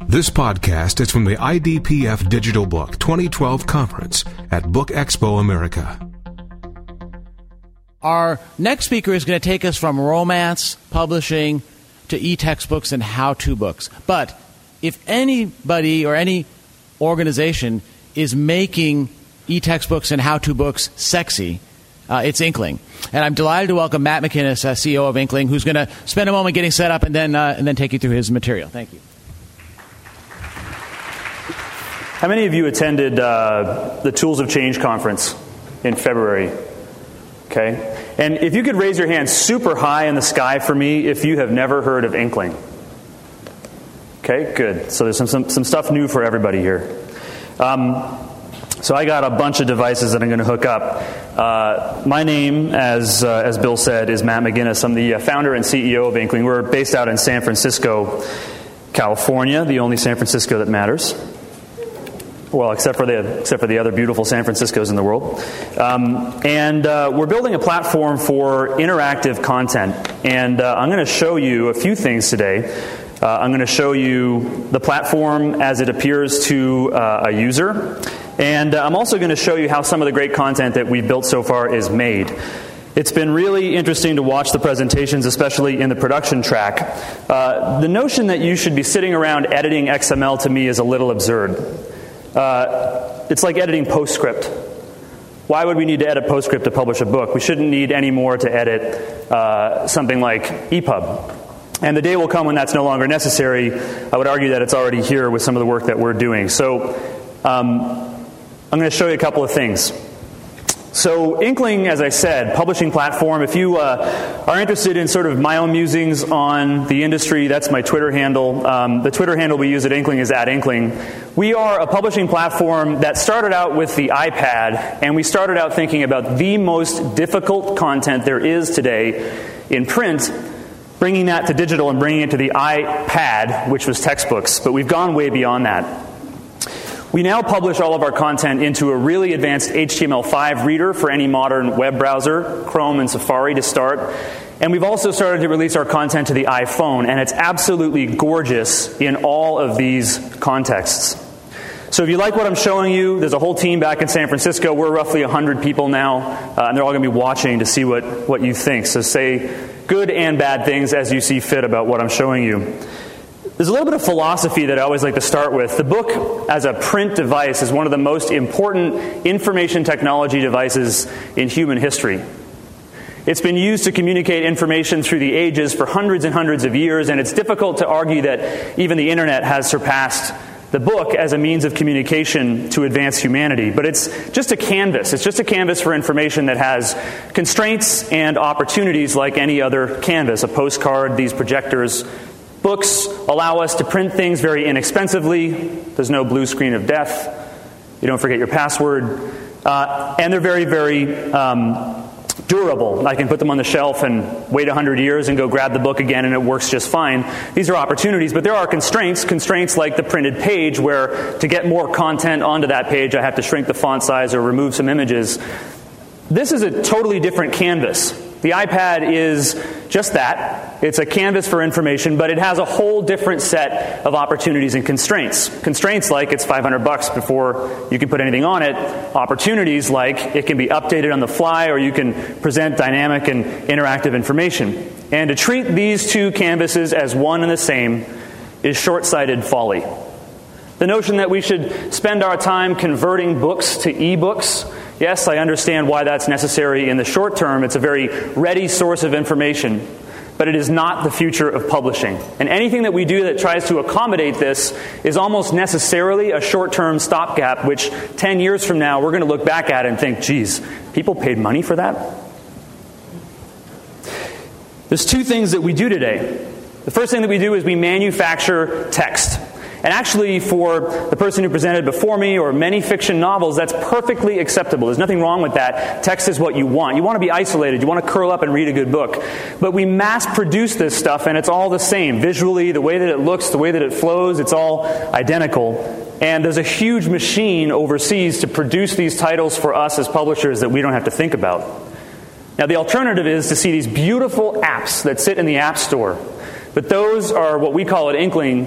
This podcast is from the IDPF Digital Book 2012 conference at Book Expo America. Our next speaker is going to take us from romance publishing to e-textbooks and how-to books. But if anybody or any organization is making e-textbooks and how-to books sexy, it's Inkling. And I'm delighted to welcome Matt McInnes, CEO of Inkling, who's going to spend a moment getting set up and then take you through his material. Thank you. How many of you attended the Tools of Change conference in February? Okay. And if you could raise your hand super high in the sky for me if you have never heard of Inkling. Okay, good. So there's some stuff new for everybody here. So I got a bunch of devices that I'm going to hook up. My name, as Bill said, is Matt McInnes. I'm the founder and CEO of Inkling. We're based out in San Francisco, California, the only San Francisco that matters. Well, except for the other beautiful San Franciscos in the world. And we're building a platform for interactive content. And I'm going to show you a few things today. I'm going to show you the platform as it appears to a user. And I'm also going to show you how some of the great content that we've built so far is made. It's been really interesting to watch the presentations, especially in the production track. The notion that you should be sitting around editing XML to me is a little absurd. It's like editing PostScript. Why would we need to edit PostScript to publish a book? We shouldn't need any more to edit something like EPUB. And the day will come when that's no longer necessary. I would argue that it's already here with some of the work that we're doing. So I'm going to show you a couple of things. So Inkling, as I said, publishing platform. If you are interested in sort of my own musings on the industry, that's my Twitter handle. The Twitter handle we use at Inkling is @Inkling. We are a publishing platform that started out with the iPad, and we started out thinking about the most difficult content there is today in print, bringing that to digital and bringing it to the iPad, which was textbooks. But we've gone way beyond that. We now publish all of our content into a really advanced HTML5 reader for any modern web browser, Chrome and Safari to start. And we've also started to release our content to the iPhone, and it's absolutely gorgeous in all of these contexts. So if you like what I'm showing you, there's a whole team back in San Francisco. We're roughly 100 people now, and they're all going to be watching to see what you think. So say good and bad things as you see fit about what I'm showing you. There's a little bit of philosophy that I always like to start with. The book as a print device is one of the most important information technology devices in human history. It's been used to communicate information through the ages for hundreds and hundreds of years, and it's difficult to argue that even the internet has surpassed the book as a means of communication to advance humanity. But it's just a canvas. It's just a canvas for information that has constraints and opportunities like any other canvas, a postcard, these projectors. Books allow us to print things very inexpensively. There's no blue screen of death. You don't forget your password. And they're very, very durable. I can put them on the shelf and wait 100 years and go grab the book again and it works just fine. These are opportunities, but there are constraints like the printed page where to get more content onto that page I have to shrink the font size or remove some images. This is a totally different canvas. The iPad is just that. It's a canvas for information, but it has a whole different set of opportunities and constraints. Constraints like it's $500 before you can put anything on it. Opportunities like it can be updated on the fly or you can present dynamic and interactive information. And to treat these two canvases as one and the same is short-sighted folly. The notion that we should spend our time converting books to e-books, yes, I understand why that's necessary in the short term. It's a very ready source of information, but it is not the future of publishing. And anything that we do that tries to accommodate this is almost necessarily a short-term stopgap, which 10 years from now we're going to look back at and think, geez, people paid money for that? There's two things that we do today. The first thing that we do is we manufacture text. And actually, for the person who presented before me or many fiction novels, that's perfectly acceptable. There's nothing wrong with that. Text is what you want. You want to be isolated. You want to curl up and read a good book. But we mass produce this stuff, and it's all the same. Visually, the way that it looks, the way that it flows, it's all identical. And there's a huge machine overseas to produce these titles for us as publishers that we don't have to think about. Now, the alternative is to see these beautiful apps that sit in the App Store. But those are what we call at Inkling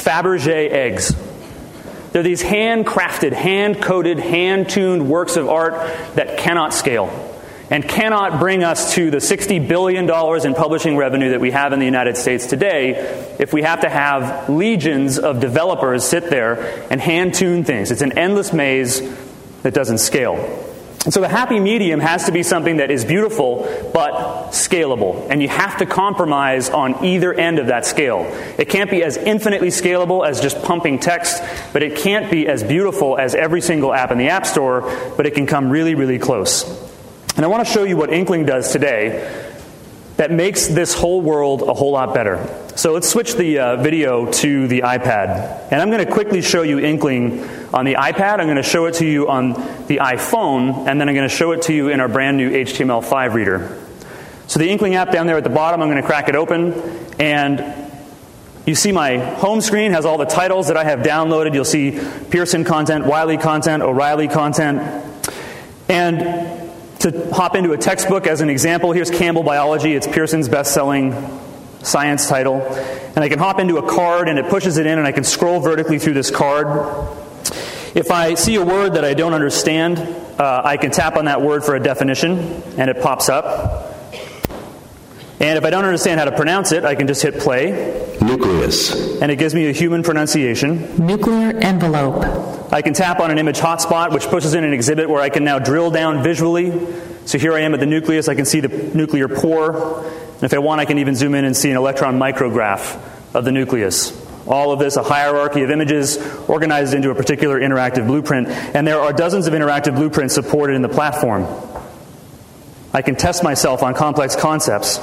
Fabergé eggs. They're these handcrafted, hand-coded, hand-tuned works of art that cannot scale and cannot bring us to the $60 billion in publishing revenue that we have in the United States today if we have to have legions of developers sit there and hand-tune things. It's an endless maze that doesn't scale. And so the happy medium has to be something that is beautiful but scalable. And you have to compromise on either end of that scale. It can't be as infinitely scalable as just pumping text, but it can't be as beautiful as every single app in the App Store, but it can come really, really close. And I want to show you what Inkling does today that makes this whole world a whole lot better. So let's switch the video to the iPad. And I'm going to quickly show you Inkling on the iPad. I'm going to show it to you on the iPhone, and then I'm going to show it to you in our brand new HTML5 reader. So the Inkling app down there at the bottom, I'm going to crack it open, and you see my home screen has all the titles that I have downloaded. You'll see Pearson content, Wiley content, O'Reilly content. And to hop into a textbook as an example, here's Campbell Biology. It's Pearson's best-selling science title. And I can hop into a card, and it pushes it in, and I can scroll vertically through this card. If I see a word that I don't understand, I can tap on that word for a definition, and it pops up. And if I don't understand how to pronounce it, I can just hit play. Nucleus. And it gives me a human pronunciation. Nuclear envelope. I can tap on an image hotspot, which pushes in an exhibit where I can now drill down visually. So here I am at the nucleus. I can see the nuclear pore. And if I want, I can even zoom in and see an electron micrograph of the nucleus. All of this, a hierarchy of images organized into a particular interactive blueprint. And there are dozens of interactive blueprints supported in the platform. I can test myself on complex concepts.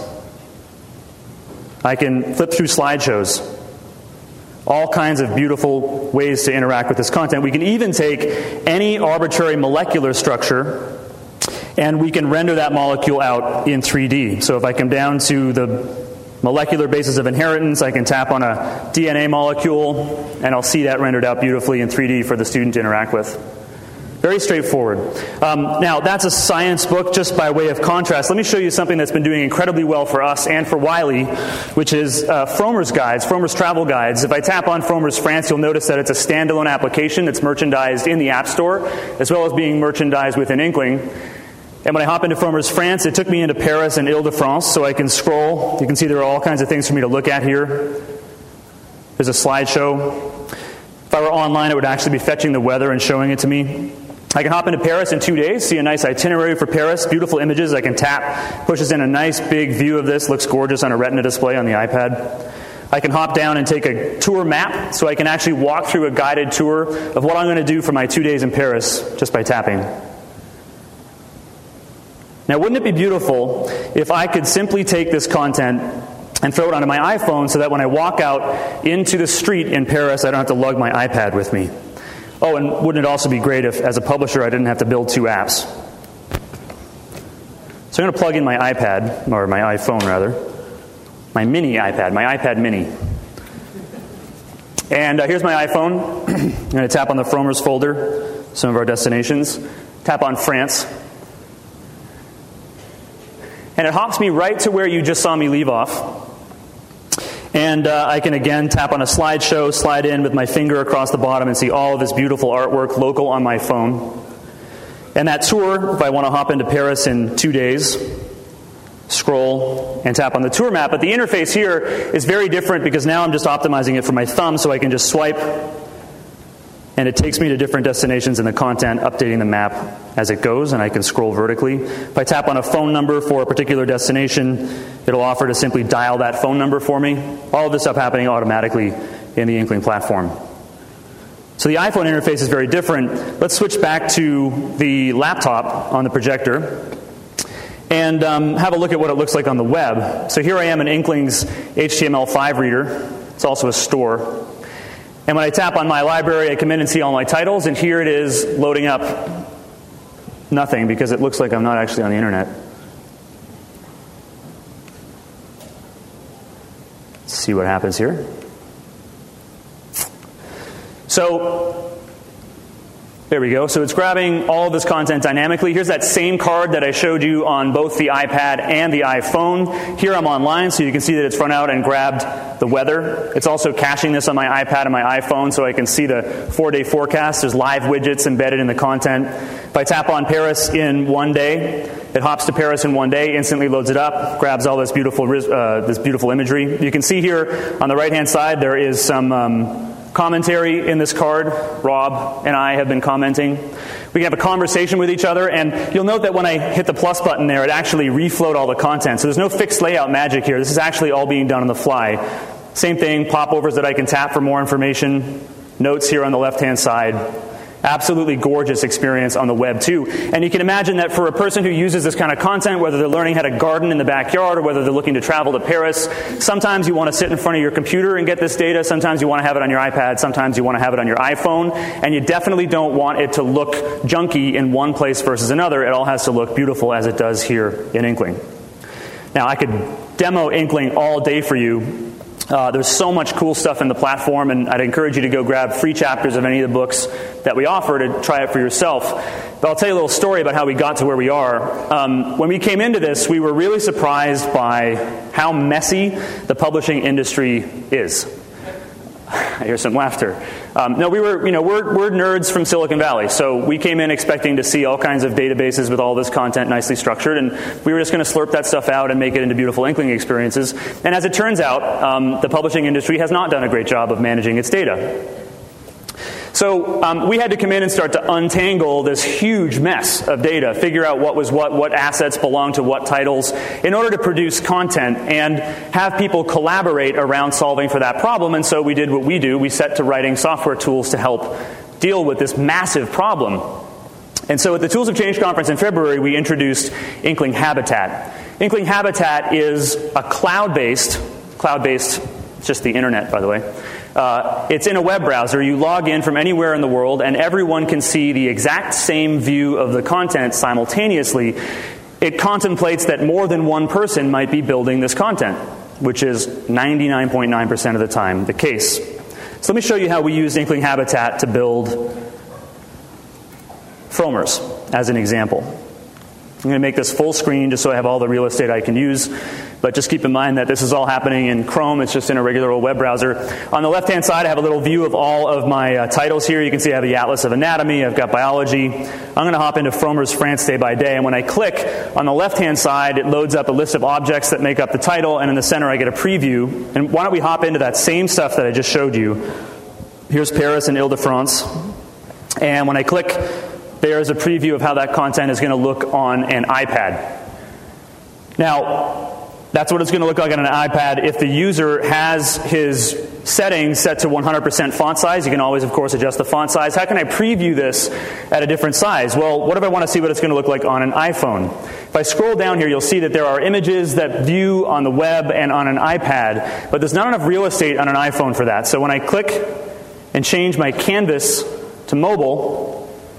I can flip through slideshows. All kinds of beautiful ways to interact with this content. We can even take any arbitrary molecular structure and we can render that molecule out in 3D. So if I come down to the molecular basis of inheritance, I can tap on a DNA molecule and I'll see that rendered out beautifully in 3D for the student to interact with. Very straightforward. Now, that's a science book just by way of contrast. Let me show you something that's been doing incredibly well for us and for Wiley, which is Frommer's Guides, Frommer's Travel Guides. If I tap on Frommer's France, you'll notice that it's a standalone application that's merchandised in the App Store, as well as being merchandised within Inkling. And when I hop into Frommer's France, it took me into Paris and Ile-de-France, so I can scroll. You can see there are all kinds of things for me to look at here. There's a slideshow. If I were online, it would actually be fetching the weather and showing it to me. I can hop into Paris in 2 days, see a nice itinerary for Paris, beautiful images. I can tap, pushes in a nice big view of this, looks gorgeous on a retina display on the iPad. I can hop down and take a tour map, so I can actually walk through a guided tour of what I'm going to do for my 2 days in Paris just by tapping. Now, wouldn't it be beautiful if I could simply take this content and throw it onto my iPhone so that when I walk out into the street in Paris, I don't have to lug my iPad with me? Oh, and wouldn't it also be great if, as a publisher, I didn't have to build 2 apps? So I'm going to plug in my iPad, or my iPhone rather, my mini iPad, my iPad mini. And here's my iPhone. I'm going to tap on the Frommer's folder, some of our destinations. Tap on France. And it hops me right to where you just saw me leave off. And I can again tap on a slideshow, slide in with my finger across the bottom and see all of this beautiful artwork local on my phone. And that tour, if I want to hop into Paris in 2 days, scroll and tap on the tour map. But the interface here is very different because now I'm just optimizing it for my thumb, so I can just swipe and it takes me to different destinations in the content, updating the map as it goes, and I can scroll vertically. If I tap on a phone number for a particular destination, it'll offer to simply dial that phone number for me. All of this stuff happening automatically in the Inkling platform. So the iPhone interface is very different. Let's switch back to the laptop on the projector and have a look at what it looks like on the web. So here I am in Inkling's HTML5 reader. It's also a store. And when I tap on my library, I come in and see all my titles, and here it is loading up nothing because it looks like I'm not actually on the internet. Let's see what happens here. So There we go. So it's grabbing all of this content dynamically. Here's that same card that I showed you on both the iPad and the iPhone. Here I'm online, so you can see that it's run out and grabbed the weather. It's also caching this on my iPad and my iPhone so I can see the 4-day forecast. There's live widgets embedded in the content. If I tap on Paris in 1 day, it hops to Paris in 1 day, instantly loads it up, grabs all this beautiful imagery. You can see here on the right-hand side there is some commentary in this card. Rob and I have been commenting. We can have a conversation with each other, and you'll note that when I hit the plus button there, it actually reflowed all the content. So there's no fixed layout magic here. This is actually all being done on the fly. Same thing, popovers that I can tap for more information, notes here on the left-hand side. Absolutely gorgeous experience on the web, too. And you can imagine that for a person who uses this kind of content, whether they're learning how to garden in the backyard or whether they're looking to travel to Paris, sometimes you want to sit in front of your computer and get this data. Sometimes you want to have it on your iPad. Sometimes you want to have it on your iPhone. And you definitely don't want it to look junky in one place versus another. It all has to look beautiful as it does here in Inkling. Now, I could demo Inkling all day for you. There's so much cool stuff in the platform, and I'd encourage you to go grab free chapters of any of the books that we offer to try it for yourself. But I'll tell you a little story about how we got to where we are. When we came into this, we were really surprised by how messy the publishing industry is. I hear some laughter. We're nerds from Silicon Valley, so we came in expecting to see all kinds of databases with all this content nicely structured, and we were just going to slurp that stuff out and make it into beautiful Inkling experiences. And as it turns out, the publishing industry has not done a great job of managing its data. So we had to come in and start to untangle this huge mess of data, figure out what was what assets belong to what titles, in order to produce content and have people collaborate around solving for that problem. And so we did what we do. We set to writing software tools to help deal with this massive problem. And so at the Tools of Change conference in February, we introduced Inkling Habitat. Inkling Habitat is a cloud-based, it's just the internet, by the way. It's in a web browser. You log in from anywhere in the world, and everyone can see the exact same view of the content simultaneously. It contemplates that more than one person might be building this content, which is 99.9% of the time the case. So let me show you how we use Inkling Habitat to build Fromers as an example. I'm going to make this full screen just so I have all the real estate I can use. But just keep in mind that this is all happening in Chrome. It's just in a regular old web browser. On the left-hand side, I have a little view of all of my titles here. You can see I have the Atlas of Anatomy. I've got Biology. I'm going to hop into Fromers France Day by Day. And when I click on the left-hand side, it loads up a list of objects that make up the title. And in the center, I get a preview. And why don't we hop into that same stuff that I just showed you. Here's Paris and Ile-de-France. And when I click, there's a preview of how that content is going to look on an iPad. Now, that's what it's going to look like on an iPad. If the user has his settings set to 100% font size, you can always, of course, adjust the font size. How can I preview this at a different size? Well, what if I want to see what it's going to look like on an iPhone? If I scroll down here, you'll see that there are images that view on the web and on an iPad, but there's not enough real estate on an iPhone for that. So when I click and change my canvas to mobile,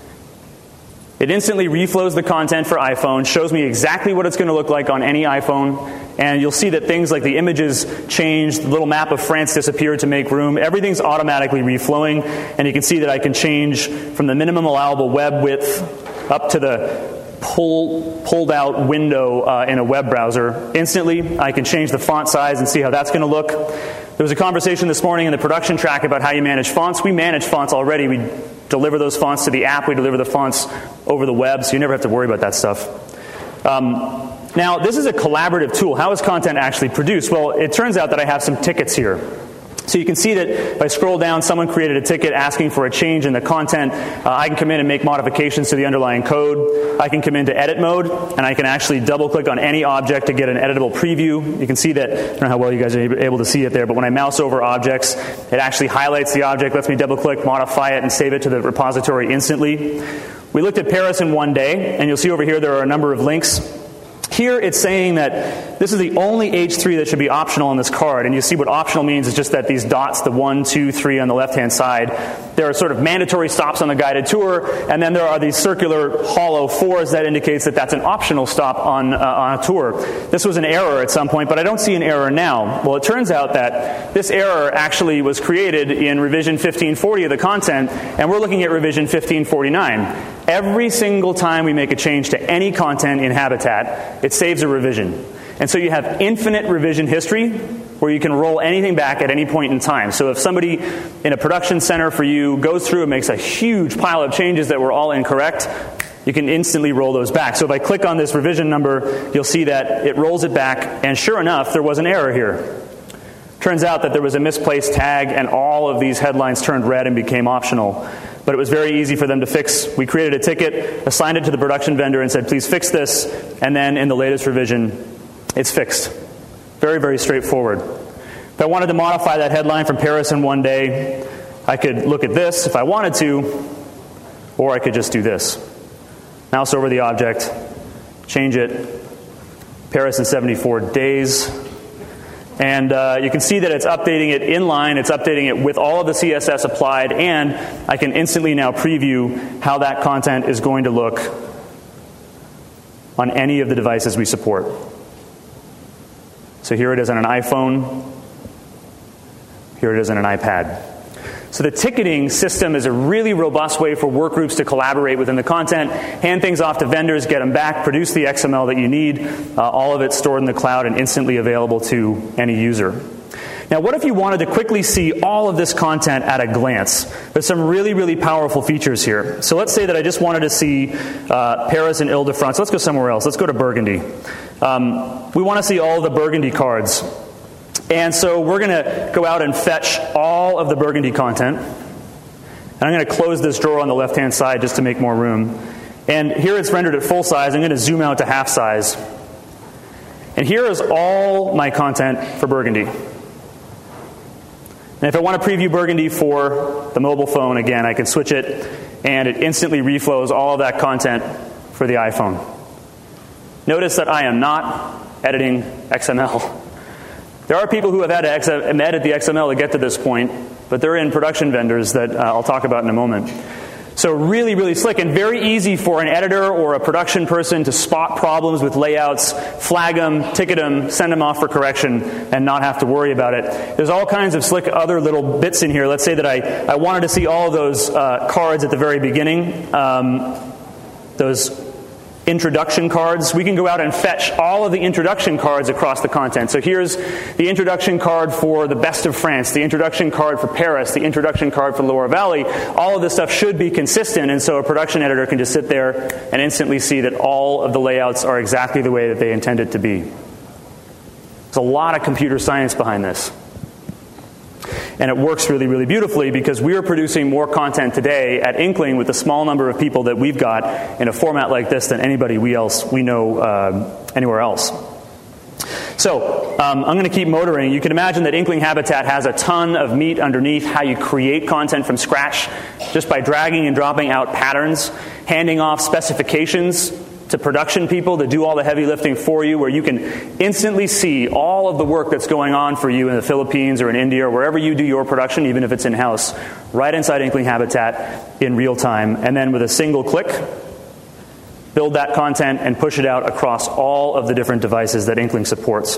it instantly reflows the content for iPhone, shows me exactly what it's going to look like on any iPhone, and you'll see that things like the images changed, the little map of France disappeared to make room. Everything's automatically reflowing, and you can see that I can change from the minimum allowable web width up to the pulled out window in a web browser. Instantly, I can change the font size and see how that's going to look. There was a conversation this morning in the production track about how you manage fonts. We manage fonts already. We deliver those fonts to the app. We deliver the fonts over the web, so you never have to worry about that stuff. Now, this is a collaborative tool. How is content actually produced? Well, it turns out that I have some tickets here. So you can see that if I scroll down, someone created a ticket asking for a change in the content. I can come in and make modifications to the underlying code. I can come into edit mode, and I can actually double-click on any object to get an editable preview. You can see that, I don't know how well you guys are able to see it there, but when I mouse over objects, it actually highlights the object, lets me double-click, modify it, and save it to the repository instantly. We looked at Paris in 1 day, and you'll see over here there are a number of links. Here it's saying that this is the only H3 that should be optional on this card. And you see what optional means is just that these dots, the 1, 2, 3 on the left-hand side, There are sort of mandatory stops on the guided tour, and then there are these circular hollow 4s that indicates that that's an optional stop on a tour. This was an error at some point, but I don't see an error now. Well, it turns out that this error actually was created in revision 1540 of the content, and we're looking at revision 1549. Every single time we make a change to any content in Habitat, it saves a revision. And so you have infinite revision history where you can roll anything back at any point in time. So if somebody in a production center for you goes through and makes a huge pile of changes that were all incorrect, you can instantly roll those back. So if I click on this revision number, you'll see that it rolls it back, and sure enough, there was an error here. Turns out that there was a misplaced tag, and all of these headlines turned red and became optional. But it was very easy for them to fix. We created a ticket, assigned it to the production vendor, and said, please fix this. And then in the latest revision, it's fixed. Very, very straightforward. If I wanted to modify that headline from Paris in one day, I could look at this if I wanted to, or I could just do this. Mouse over the object, change it, Paris in 74 days. And you can see that it's updating it inline, it's updating it with all of the CSS applied, and I can instantly now preview how that content is going to look on any of the devices we support. So here it is on an iPhone. Here it is on an iPad. So the ticketing system is a really robust way for workgroups to collaborate within the content, hand things off to vendors, get them back, produce the XML that you need, all of it stored in the cloud and instantly available to any user. Now, what if you wanted to quickly see all of this content at a glance? There's some really, really powerful features here. So let's say that I just wanted to see Paris and Ile-de-France. Let's go somewhere else. Let's go to Burgundy. We want to see all the Burgundy cards. And so we're going to go out and fetch all of the Burgundy content. And I'm going to close this drawer on the left-hand side just to make more room. And here it's rendered at full size. I'm going to zoom out to half size. And here is all my content for Burgundy. And if I want to preview Burgundy for the mobile phone, again, I can switch it, and it instantly reflows all of that content for the iPhone. Notice that I am not editing XML. There are people who have had to edit the XML to get to this point, but they're in production vendors that I'll talk about in a moment. So really, really slick and very easy for an editor or a production person to spot problems with layouts, flag them, ticket them, send them off for correction, and not have to worry about it. There's all kinds of slick other little bits in here. Let's say that I wanted to see all of those cards at the very beginning, those introduction cards. We can go out and fetch all of the introduction cards across the content. So here's the introduction card for the Best of France, the introduction card for Paris, the introduction card for Loire Valley. All of this stuff should be consistent, and so a production editor can just sit there and instantly see that all of the layouts are exactly the way that they intended to be. There's a lot of computer science behind this. And it works really, really beautifully because we are producing more content today at Inkling with the small number of people that we've got in a format like this than anybody we know anywhere else. So I'm going to keep motoring. You can imagine that Inkling Habitat has a ton of meat underneath how you create content from scratch just by dragging and dropping out patterns, handing off specifications to production people to do all the heavy lifting for you, where you can instantly see all of the work that's going on for you in the Philippines or in India or wherever you do your production, even if it's in-house, right inside Inkling Habitat in real time. And then with a single click, build that content and push it out across all of the different devices that Inkling supports.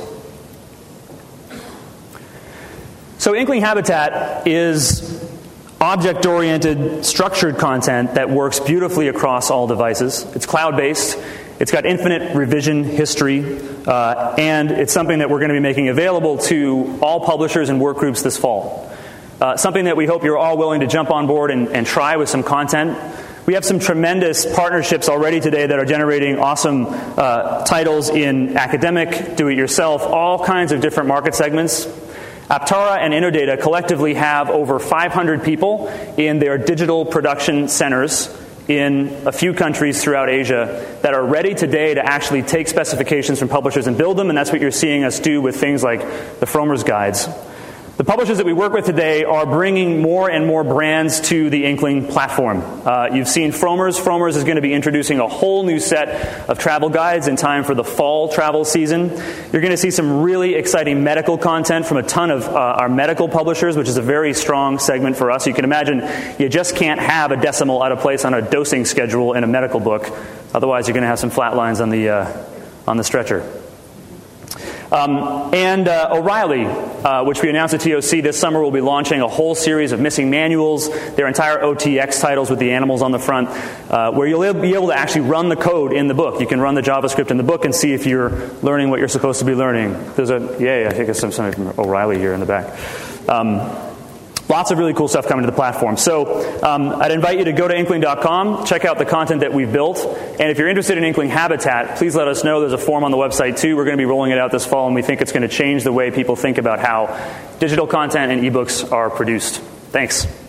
So Inkling Habitat is object-oriented, structured content that works beautifully across all devices. It's cloud-based. It's got infinite revision history. And it's something that we're going to be making available to all publishers and work groups this fall. Something that we hope you're all willing to jump on board and try with some content. We have some tremendous partnerships already today that are generating awesome titles in academic, do-it-yourself, all kinds of different market segments. Aptara and Innodata collectively have over 500 people in their digital production centers in a few countries throughout Asia that are ready today to actually take specifications from publishers and build them, and that's what you're seeing us do with things like the Frommer's Guides. The publishers that we work with today are bringing more and more brands to the Inkling platform. You've seen Frommer's. Frommer's is going to be introducing a whole new set of travel guides in time for the fall travel season. You're going to see some really exciting medical content from a ton of our medical publishers, which is a very strong segment for us. You can imagine you just can't have a decimal out of place on a dosing schedule in a medical book. Otherwise, you're going to have some flat lines on the stretcher. And O'Reilly, which we announced at TOC this summer, will be launching a whole series of missing manuals, their entire OTX titles with the animals on the front, where you'll be able to actually run the code in the book. You can run the JavaScript in the book and see if you're learning what you're supposed to be learning. There's I think there's somebody from O'Reilly here in the back. Lots of really cool stuff coming to the platform. So I'd invite you to go to Inkling.com, check out the content that we've built. And if you're interested in Inkling Habitat, please let us know. There's a form on the website, too. We're going to be rolling it out this fall, and we think it's going to change the way people think about how digital content and ebooks are produced. Thanks.